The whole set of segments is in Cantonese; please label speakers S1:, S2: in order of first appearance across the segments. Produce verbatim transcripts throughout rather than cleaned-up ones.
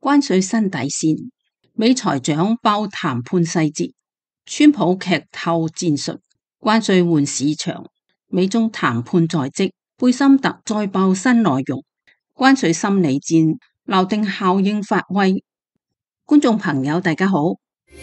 S1: 關稅新底線，美財長爆談判細節，川普劇透戰術，關稅換市場，美中談判在即，貝森特再爆新內容，關稅心理戰，錨定效應發威。觀眾朋友大家好，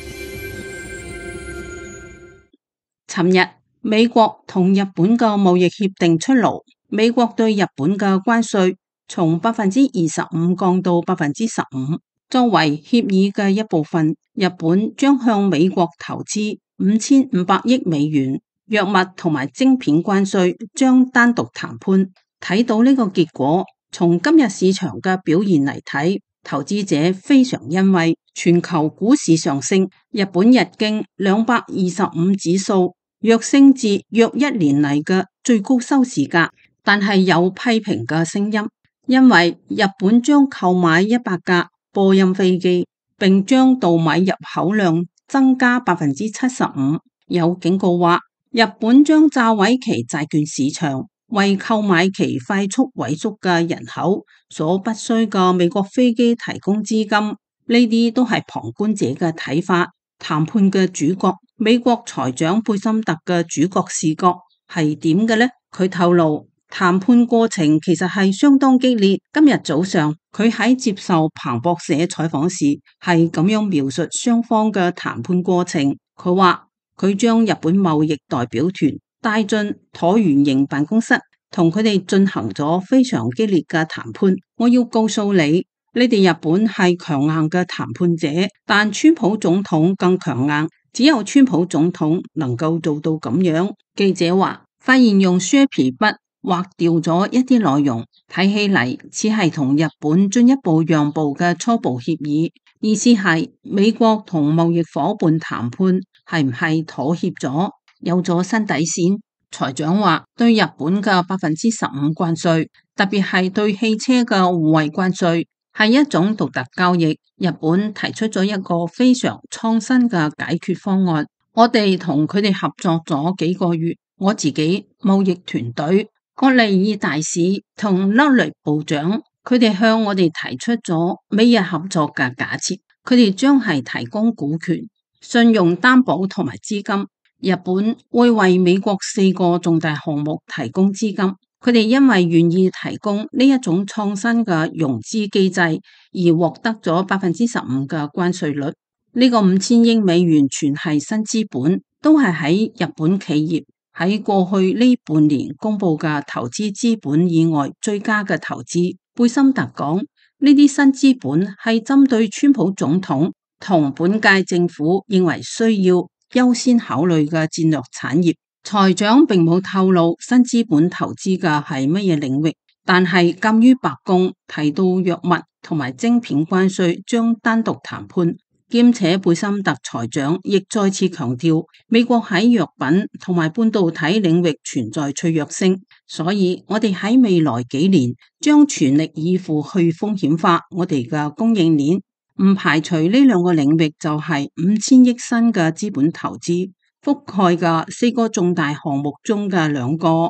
S1: 尋日美國同日本嘅貿易協定出爐，美國對日本嘅關稅從百分之二十五降到百分之十五。作為協議嘅一部分，日本將向美國投資五千五百億美元，藥物同埋晶片關稅將單獨談判。睇到呢個結果，從今日市場嘅表現嚟睇，投資者非常欣慰。全球股市上升，日本日經兩百二十五指數躍升至約一年嚟嘅最高收市價，但係有批評嘅聲音，因為日本將購買一百架波音飛機，並將稻米入口量增加百分之七十五。有警告話，日本將炸毀其債券市場，為購買其快速萎縮嘅人口所不需嘅美國飛機提供資金。呢啲都係旁觀者嘅睇法。談判嘅主角，美國財長貝森特嘅主角視角係點嘅呢？佢透露，談判過程其實係相當激烈。今日早上佢喺接受彭博社採訪時係咁樣描述雙方嘅談判過程。佢話佢將日本貿易代表團帶進橢圓形辦公室，同佢哋進行咗非常激烈嘅談判。我要告訴你，你哋日本係強硬嘅談判者，但川普總統更強硬，只有川普總統能夠做到咁樣。記者話發現用削皮筆劃掉咗一啲內容，睇起嚟似係同日本進一步讓步嘅初步協議，意思係美國同貿易夥伴談判係唔係妥協咗，有咗新底線。財長話對日本嘅百分之十五關稅，特別係對汽車嘅互惠關稅，係一種獨特交易。日本提出咗一個非常創新嘅解決方案，我哋同佢哋合作咗幾個月，我自己貿易團隊葛利爾大使同勒雷部長，佢哋向我哋提出咗美日合作嘅假設，佢哋將係提供股權、信用擔保同埋資金。日本會為美國四個重大項目提供資金。佢哋因為願意提供呢一種創新嘅融資機制，而獲得咗百分之十五嘅關稅率。呢個五千億美元全係新資本，都係喺日本企業喺過去呢半年公布嘅投資資本以外最佳嘅投資。貝森特講，呢啲新資本係針對川普總統同本屆政府認為需要優先考慮嘅戰略產業。財長並冇透露新資本投資嘅係乜嘢領域，但係鑒於白宮提到藥物同埋晶片關稅將單獨談判，兼且貝森特財長亦再次強調美國喺藥品同埋半導體領域存在脆弱性，所以我哋喺未來幾年將全力以赴去風險化我哋嘅供應鏈，唔排除呢兩個領域就係五千億新嘅資本投資，覆蓋嘅四個重大項目中嘅兩個。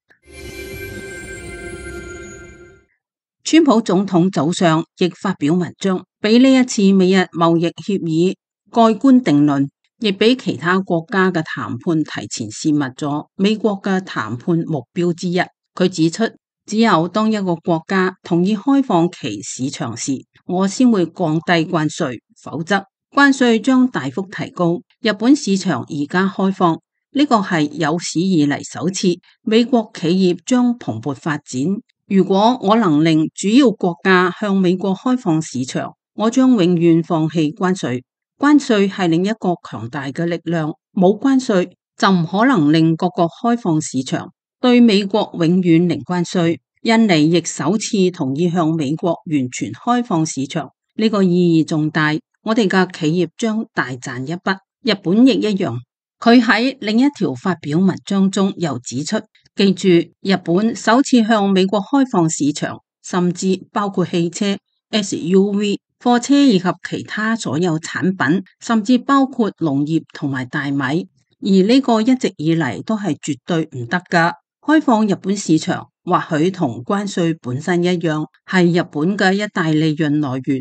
S1: 川普總統早上亦發表文章，俾呢一次美日貿易協議蓋棺定論，亦俾其他國家嘅談判提前洩密咗美國嘅談判目標之一。佢指出，只有當一個國家同意開放其市場時，我先會降低關稅，否則關稅將大幅提高。日本市場而家開放，呢個係有史以嚟首次，美國企業將蓬勃發展。如果我能令主要國家向美國開放市場，我將永遠放棄關稅。關稅係另一個強大嘅力量，冇關稅就唔可能令各國開放市場。對美國永遠零關稅，印尼亦首次同意向美國完全開放市場，呢個意義重大。我哋嘅企業將大賺一筆，日本亦一樣。佢喺另一條發表文章中又指出，記住，日本首次向美國開放市場，甚至包括汽車、S U V、貨車以及其他所有產品，甚至包括農業同埋大米。而呢個一直以嚟都係絕對唔得㗎。開放日本市場，或許同關稅本身一樣，係日本嘅一大利潤來源。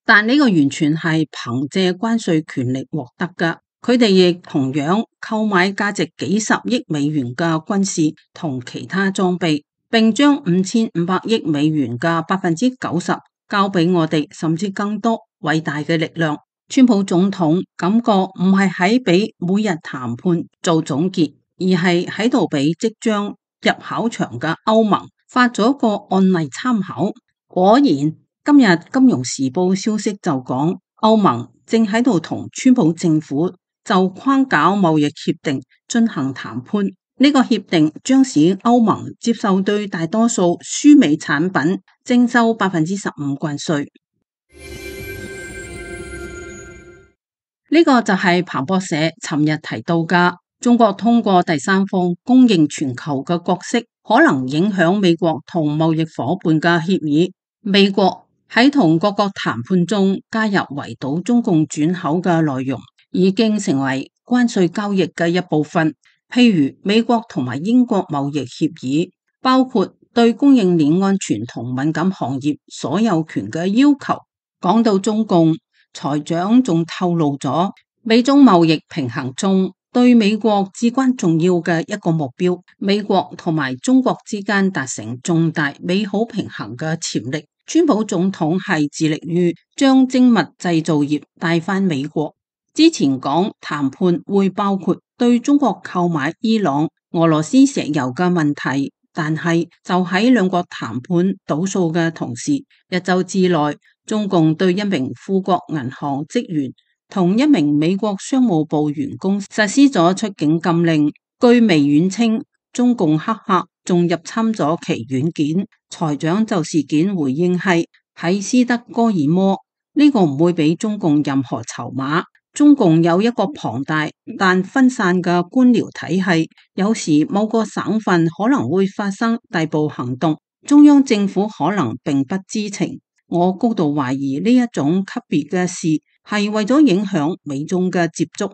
S1: 但呢個完全係憑借關稅權力獲得㗎。佢哋亦同樣購買價值幾十億美元嘅軍事同其他裝備，並將五千五百億美元嘅百分之九十交俾我哋，甚至更多偉大嘅力量。川普總統感覺唔係喺俾每日談判做總結，而係喺度俾即將入考場嘅歐盟發咗個案例參考。果然，今日《金融時報》消息就講，歐盟正喺度同川普政府就框架貿易協定進行談判。呢個協定將使歐盟接受對大多數輸美產品徵收百分之十五關稅。呢個就係彭博社尋日提到嘅，中國通過第三方供應全球嘅角色，可能影響美國同貿易夥伴嘅協議。美國喺同各國談判中加入圍堵中共轉口嘅內容，已經成為關稅交易嘅一部分。譬如美國同埋英國貿易協議，包括對供應鏈安全同敏感行業所有權嘅要求。講到中共，財長仲透露咗美中貿易平衡中對美國至關重要嘅一個目標，美國同埋中國之間達成重大美好平衡嘅潛力。川普總統係致力於將精密製造業帶返美國。之前講談判會包括對中國購買伊朗、俄羅斯石油嘅問題，但係就喺兩國談判倒數嘅同時，一周之內，中共對一名富國銀行職員同一名美國商務部員工實施咗出境禁令。據微軟稱，中共黑客仲入侵咗其軟件。財長就事件回應係喺斯德哥爾摩，呢個唔會俾中共任何籌碼。中共有一個龐大但分散嘅官僚體系，有時某個省份可能會發生逮捕行動，中央政府可能並不知情。我高度懷疑呢一種級別嘅事係為咗影響美中嘅接觸。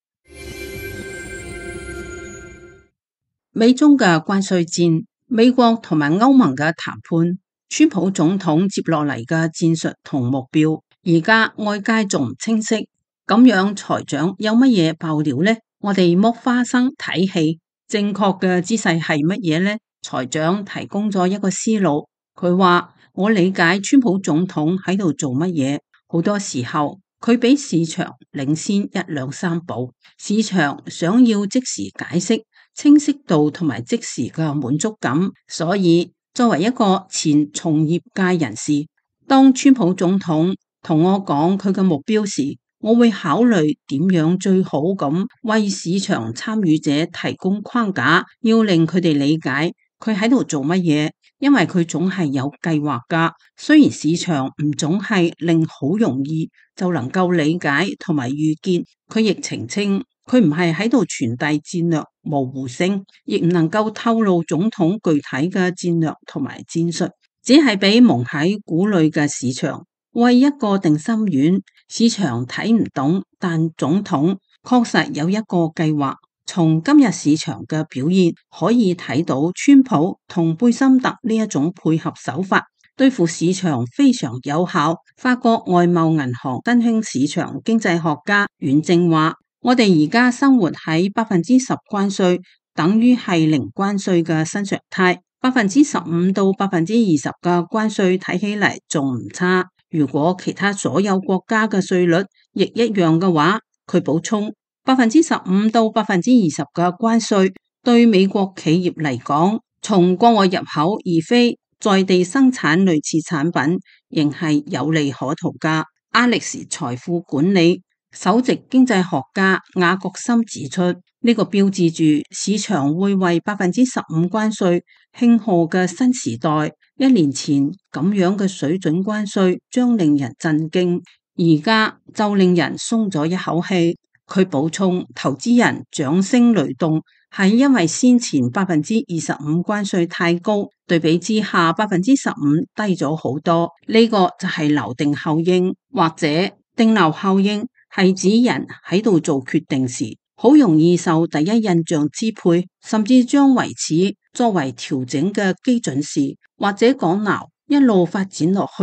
S1: 美中嘅關稅戰，美國同埋歐盟嘅談判，川普總統接落嚟嘅戰術同目標，而家外界仲唔清晰。咁樣財長有乜嘢爆料呢？我哋剝花生睇戲，正確嘅姿勢係乜嘢呢？財長提供咗一個思路，佢話我理解川普總統喺度做乜嘢，好多時候佢比市場領先一兩三步，市場想要即時解釋、清晰度同埋即時嘅滿足感，所以作為一個前從業界人士，當川普總統同我講佢嘅目標時，我會考慮點樣最好咁為市場參與者提供框架，要令佢哋理解佢喺度做乜嘢，因為佢總係有計劃㗎。雖然市場唔總係令好容易就能夠理解同埋預見，佢亦澄清佢唔係喺度傳遞戰略模糊性，亦唔能夠透露總統具體嘅戰略同埋戰術，只係俾蒙喺鼓裏嘅市場為一個定心丸。市場睇唔懂，但總統確實有一個計劃。從今日市場嘅表現可以睇到，川普同貝森特呢一種配合手法對付市場非常有效。法國外貿銀行新興市場經濟學家阮正話，我哋而家生活喺百分之十關稅等於係零關稅嘅新常態，百分之十五到百分之二十嘅關稅睇起嚟仲唔差。如果其他所有國家嘅稅率亦一樣嘅話，佢補充，百分之十五到百分之二十嘅關稅對美國企業嚟講，從國外入口而非在地生產類似產品，仍係有利可圖㗎。阿力士財富管理首席經濟學家雅各森指出，呢、這個標誌住市場會為百分之十五關稅慶賀嘅新時代。一年前咁樣嘅水準關稅將令人震驚，而家就令人鬆咗一口氣。佢補充，投資人掌聲雷動係因為先前百分之二十五關稅太高，對比之下百分之十五低咗好多。呢、這個就係錨定效應，或者定錨效應係指人喺度做決定時，好容易受第一印象支配，甚至將為此作為調整嘅基準時，或者講錨一路發展落去，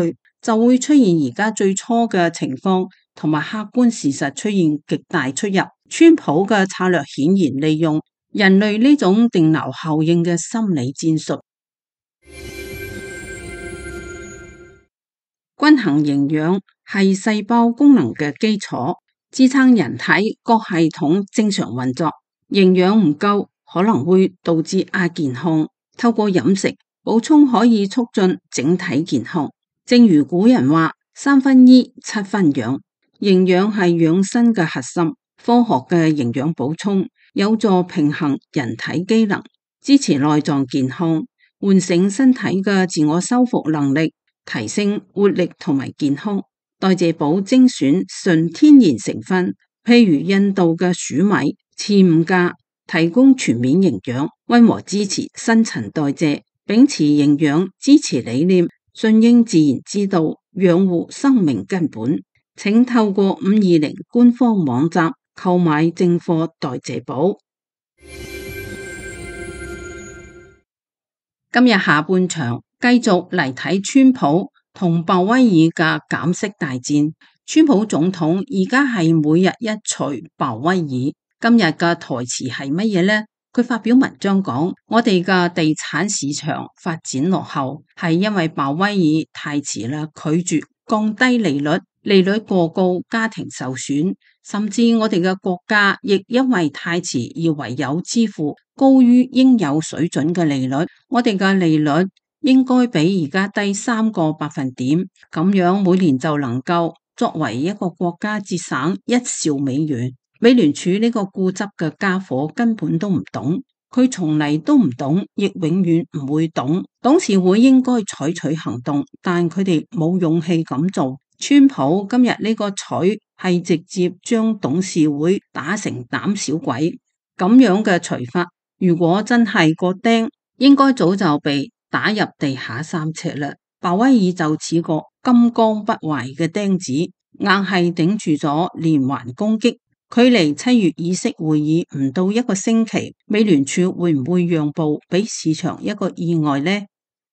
S1: 就會出現而家最初嘅情況，同埋客觀事實出現極大出入。川普嘅策略顯然利用人類呢種定錨效應嘅心理戰術。均衡營養係細胞功能嘅基礎，支撐人體各系統正常運作。營養唔夠可能會導致亞健康，透過飲食補充可以促進整體健康。正如古人話：三分醫，七分養。營養係養生嘅核心，科學嘅營養補充有助平衡人體機能，支持內臟健康，喚醒身體嘅自我修復能力，提升活力同埋健康。代謝寶精選純天然成分，譬如印度嘅黍米、刺五加，提供全面營養，溫和支持新陳代謝，秉持營養支持理念，順應自然之道，養護生命根本。請透過五二零官方網站購買正貨代謝寶。今日下半場繼續嚟睇川普同鮑威爾嘅減息大戰。川普總統而家係每日一錘鮑威爾。今日嘅台詞係乜嘢呢？佢發表文章講，我哋嘅地產市場發展落後，係因為鮑威爾太遲啦，拒絕降低利率，利率過高，家庭受損，甚至我哋嘅國家亦因為太遲而唯有支付高於應有水準嘅利率。我哋嘅利率應該比而家低三個百分點，咁樣每年就能夠作為一個國家節省一兆美元。美聯儲呢個固執嘅家伙根本都唔懂，佢從嚟都唔懂，亦永遠唔會懂。董事會應該採取行動，但佢哋冇勇氣咁做。川普今日呢個錘係直接將董事會打成膽小鬼，咁樣嘅錘法，如果真係個釘，應該早就被打入地下三尺啦。鮑威爾就似個金剛不壞嘅釘子，硬係頂住咗連環攻擊。距離七月議息會議唔到一個星期，美聯儲會唔會讓步，俾市場一個意外呢？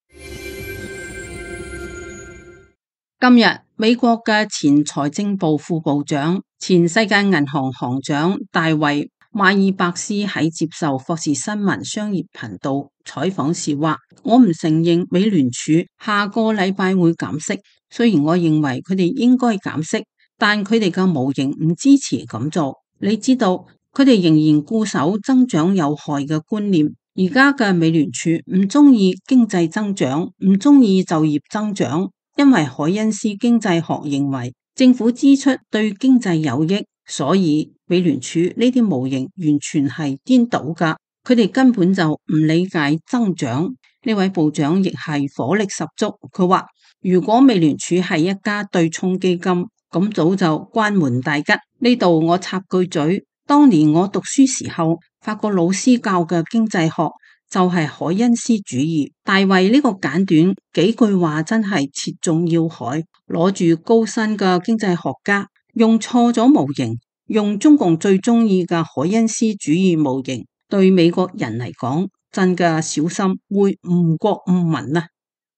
S1: 今日美國嘅前財政部副部長、前世界銀行行長大衛馬爾伯斯喺接受霍士新聞商業頻道採訪時話：我唔承認美聯儲下個禮拜會減息，雖然我認為佢哋應該減息，但佢哋嘅模型唔支持咁做。你知道，佢哋仍然固守增長有害嘅觀念。而家嘅美聯儲唔中意經濟增長，唔中意就業增長，因為凱恩斯經濟學認為政府支出對經濟有益，所以美聯儲呢啲模型完全係顛倒㗎。佢哋根本就唔理解增長。呢位部長亦係火力十足，佢話如果美聯儲係一家對沖基金，咁早就關門大吉。呢度我插句嘴，當年我讀書時候，法國老師教嘅經濟學就係凱恩斯主義。大衛呢個簡短幾句話真係切中要害，攞住高薪嘅經濟學家用錯咗模型，用中共最中意嘅凱恩斯主義模型，對美國人嚟講真嘅小心會誤國誤民啊！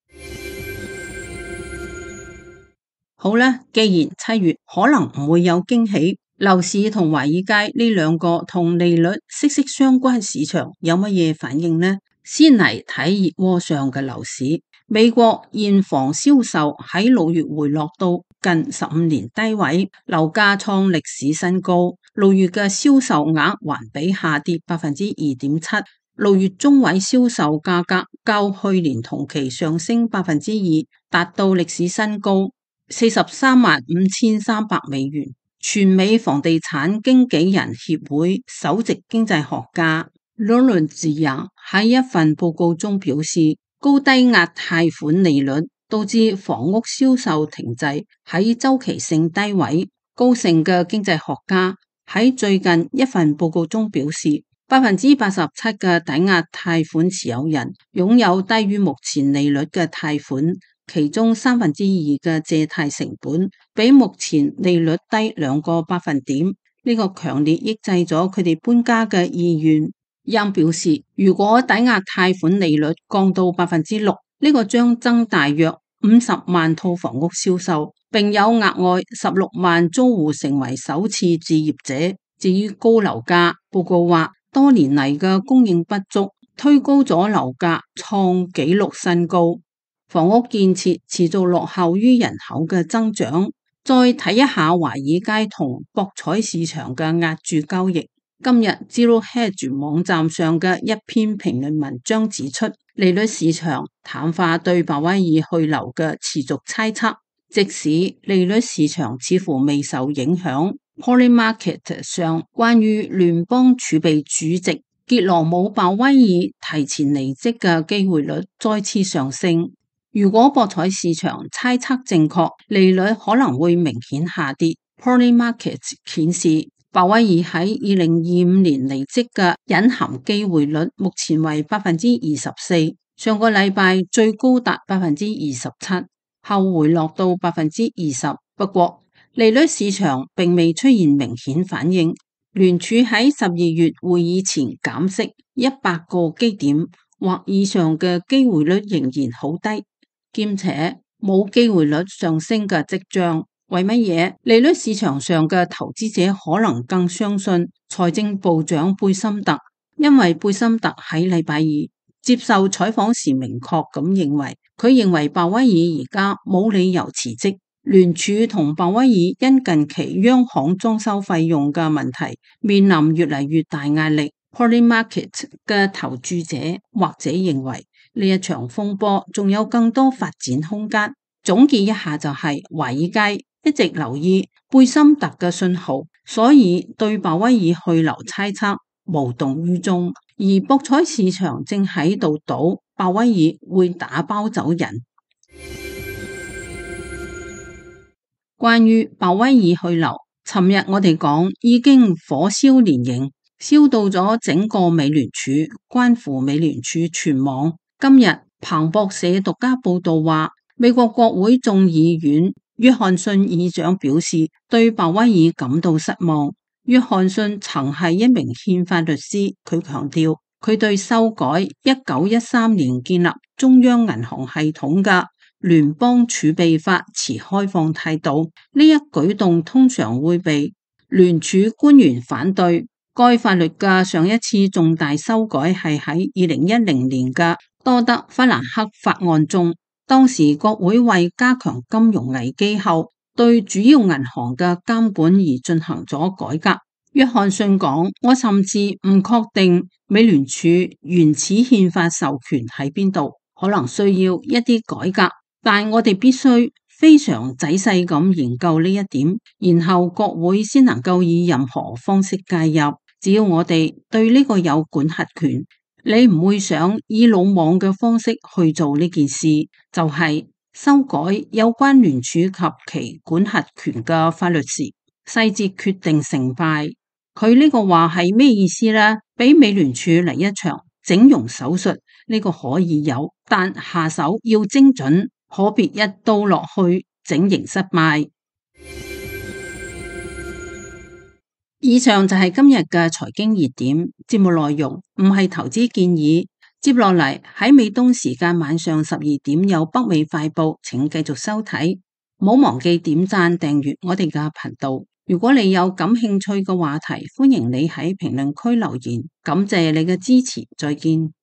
S1: 好啦，既然七月可能唔會有驚喜，樓市同華爾街呢兩個同利率息息相關市場有乜嘢反應呢？先嚟睇熱鍋上嘅樓市，美國現房銷售喺六月回落到近十五年低位，樓價創歷史新高。六月嘅銷售額環比下跌百分之二點七，六月中位銷售價格較去年同期上升百分之二，達到歷史新高。四十三萬五千三百美元。全美房地產經紀人協會首席經濟學家羅倫茲亞喺一份報告中表示，高低壓貸款利率導致房屋銷售停滯喺周期性低位。高盛嘅經濟學家喺最近一份報告中表示，百分之八十七嘅抵押貸款持有人擁有低於目前利率嘅貸款。其中三分之二嘅借貸成本比目前利率低兩個百分點，呢個強烈抑制咗佢哋搬家嘅意願。又表示，如果抵押貸款利率降到百分之六，呢個將增大約五十萬套房屋銷售，並有額外十六萬租戶成為首次置業者。至於高樓價，報告話多年嚟嘅供應不足，推高咗樓價創紀錄新高。房屋建設持續落後於人口嘅增長。再睇一下華爾街同博彩市場嘅押注交易。今日 Zero Hedge 網站上嘅一篇評論文章指出，利率市場淡化對鮑威爾去留嘅持續猜測，即使利率市場似乎未受影響。Polymarket 上關於聯邦儲備主席傑羅姆鮑威爾提前離職嘅機會率再次上升。如果博彩市場猜測正確，利率可能會明顯下跌。Polymarket 顯示，鮑威爾喺二零二五年離職嘅隱含機會率目前為百分之二十四，上個禮拜最高達百分之二十七，後回落到百分之二十。不過，利率市場並未出現明顯反應。聯儲喺十二月會議前減息一百個基點或以上嘅機會率仍然好低，兼且冇機會率上升嘅跡象。為乜嘢？利率市場上嘅投資者可能更相信財政部長貝森特，因為貝森特喺禮拜二接受採訪時明確咁認為，佢認為鮑威爾而家冇理由辭職。聯儲同鮑威爾因近期央行裝修費用嘅問題面臨越嚟越大壓力。Polymarket 嘅投注者或者認為呢一場風波仲有更多發展空間。總結一下就係、是、華爾街一直留意貝森特嘅信號，所以對鮑威爾去留猜測無動於衷，而博彩市場正喺度賭鮑威爾會打包走人。關於鮑威爾去留，尋日我哋講已經火燒連營，燒到咗整個美聯儲，關乎美聯儲全網。今日彭博社獨家報道話，美國國會眾議院約翰遜議長表示對鮑威爾感到失望。約翰遜曾係一名憲法律師，佢強調佢對修改一九一三年建立中央銀行系統嘅聯邦儲備法持開放態度。呢一舉動通常會被聯儲官員反對。該法律嘅上一次重大修改係喺二零一零年嘅多德弗蘭克法案中。當時國會為加強金融危機後對主要銀行嘅監管而進行咗改革。約翰遜講：我甚至唔確定美聯儲原始憲法授權喺邊度，可能需要一啲改革，但我哋必須非常仔細咁研究呢一點，然後國會先能夠以任何方式介入。只要我哋對呢個有管轄權，你唔會想以魯莽嘅方式去做呢件事，就係修改有關聯儲及其管轄權嘅法律時，細節決定成敗。佢呢個話係咩意思呢？俾美聯儲嚟一場整容手術，呢個可以有，但下手要精準，可別一刀落去整形失敗。以上就係今日嘅財經熱點，節目內容唔係投資建議。接落嚟喺美東時間晚上十二點有北美快報，請繼續收睇。唔好忘記點讚訂閱我哋嘅頻道。如果你有感興趣嘅話題，歡迎你喺評論區留言。感謝你嘅支持，再見。